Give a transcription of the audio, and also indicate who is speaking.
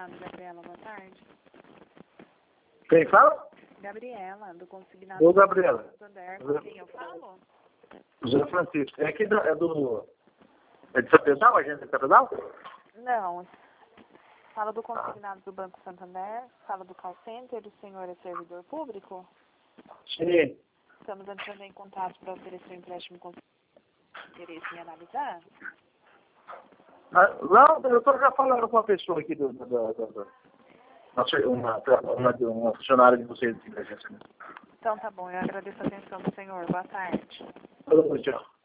Speaker 1: consignado, Gabriela, boa tarde.
Speaker 2: Quem fala?
Speaker 1: Gabriela, do consignado.
Speaker 2: Ô, Gabriela.
Speaker 1: Com quem eu falo?
Speaker 2: José Francisco. É aqui é de Sapedal, agência de Sapedal?
Speaker 1: Não. Fala do consignado do Banco Santander, fala do call center, o senhor é servidor público?
Speaker 2: Sim.
Speaker 1: Estamos entrando em contato para oferecer um empréstimo com interesse em analisar?
Speaker 2: Não, eu estou já falando com uma pessoa aqui uma funcionária de vocês aqui da agência.
Speaker 1: Então tá bom, eu agradeço a atenção do senhor. Boa tarde.
Speaker 2: Tchau.